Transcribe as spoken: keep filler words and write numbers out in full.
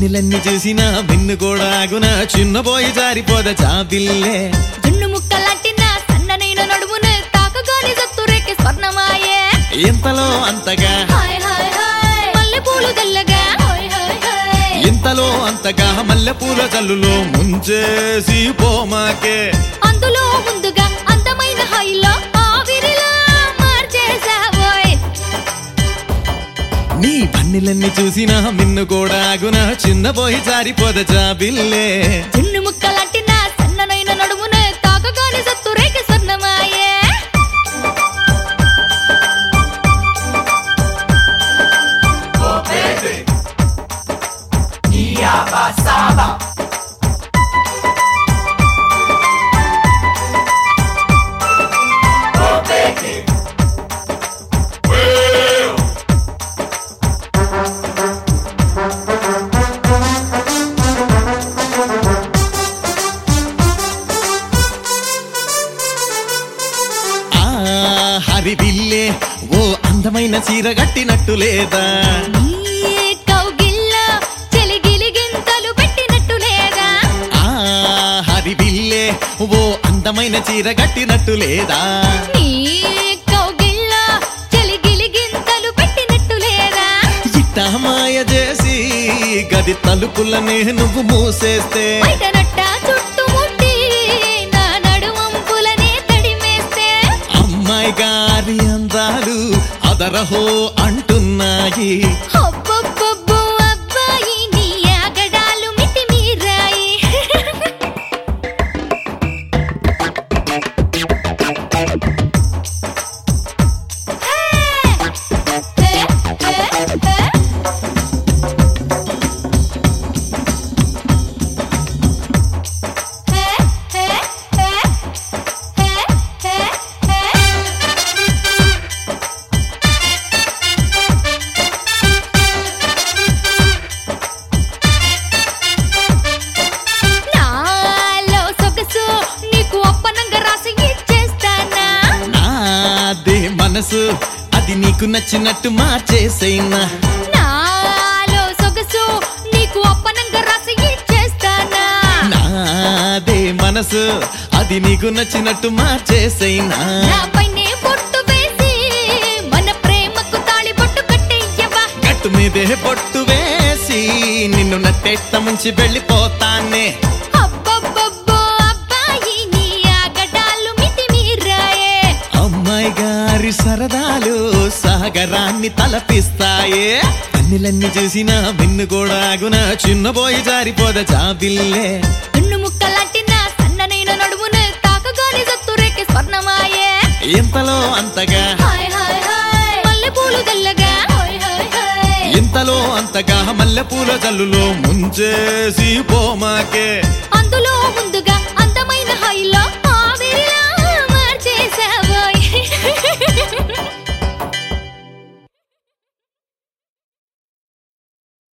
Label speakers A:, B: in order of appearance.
A: వెన్నెలన్నీ చూసినా వెన్ను కూడా ఆగున చిన్నబోయి జారిపోద చాపిల్లే
B: జున్ను ముక్కలాంటిన సన్ననైన నడుమును తాకగాని సత్తురేకి స్వర్ణమాయే
A: ఇంతలో అంతగా
B: హాయ్ హాయ్ హాయ్ మల్లెపూలు తెల్లగా హాయ్ హాయ్ హాయ్
A: ఇంతలో అంతగా మల్లెపూల జల్లులో ముంచేసి పోమాకే
B: అందులో ముందుగా అందమైన హాయిలో ఆవిరిలా మార్చేసావోయ్
A: నీ పన్నెలన్నీ చూసినా మిన్ను కూడా ఆగున చిన్నబోయి జారిపోద చాపిల్లే
B: జున్ను ముక్కలాంటిన సన్ననైన నడుమును తాకగాని సత్తురేకి స్వర్ణమాయే
A: హరివిల్లే ఓ అందమైన చీర కట్టినట్టు లేదా
B: నీ కౌగిల్ల చెలిగిలిగింతలు పెట్టినట్టు లేదా
A: ఆ హరివిల్లే ఓ అందమైన చీర కట్టినట్టు లేదా
B: నీ కౌగిల్ల చెలిగిలిగింతలు పెట్టినట్టు లేదా
A: ఇట్టా మాయ చేసి గది తలుపులనే నువ్వు మూసేస్తే
B: బయట నట్ట చుట్టుముట్టి నా నడుమంపులనే తడిమేస్తే
A: అమ్మాయి గారి అందాలు అదరహో అంటున్నాయి
B: అబ్బబ్బబ్బో అబ్బాయి నీ ఆగడాలు మితిమీరాయి నాలో సొగసు నీకు అప్పనంగా రాసి ఇచ్చేస్తానా
A: నాదే మనసు అది నీకు నచ్చినట్టు మార్చేసేనా
B: నాలో సొగసు నీకు అప్పనంగా రాసి ఇచ్చేస్తానా
A: నాదే మనసు అది నీకు నచ్చినట్టు మార్చేసేనా
B: నాపైనే బొట్టు వేసి మన ప్రేమకు తాళి బొట్టు కట్టేయ్యవా
A: గట్టు మీదే పొట్టు వేసి నిన్ను నట్టేట్ట ముంచి వెళ్ళిపోతానే
B: అబ్బబ్బబ్బో అబ్బాయి నీ ఆగడాలు మితిమీరాయే
A: అమ్మాయి గారి సరదాలు సాగరాన్ని తలపిస్తాయే అన్నిలన్నీ చూసినా వెన్ను కూడా ఆగున చిన్నబోయి జారిపోద చాపిల్లే
B: దున్ను ముక్కలాంటిన సన్ననైన నడుమును తాకగాని సత్తురేకి స్వర్ణమాయే
A: ఇంతలో అంతగా
B: హాయ్ హాయ్ హాయ్ మల్లెపూలు తెల్లగా హాయ్ హాయ్ హాయ్
A: ఇంతలో అంతగా మల్లెపూల జల్లులో ముంచేసి పోమాకే
B: అందులో ముందుగా